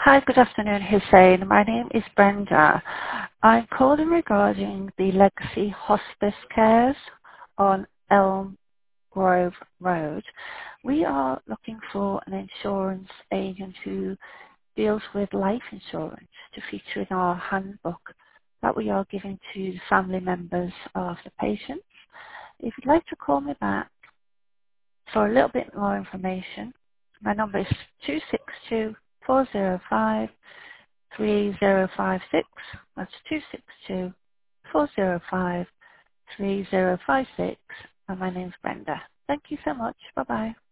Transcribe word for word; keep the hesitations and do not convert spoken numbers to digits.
Hi, good afternoon, Hussein. My name is Brenda. I'm calling regarding the Legacy Hospice Cares on Elm Grove Road. We are looking for an insurance agent who deals with life insurance to feature in our handbook that we are giving to the family members of the patient. If you'd like to call me back for a little bit more information, my number is two six two, four zero five, three zero five six. That's two six two, four zero five, three zero five six. And my name's Brenda. Thank you so much. Bye-bye.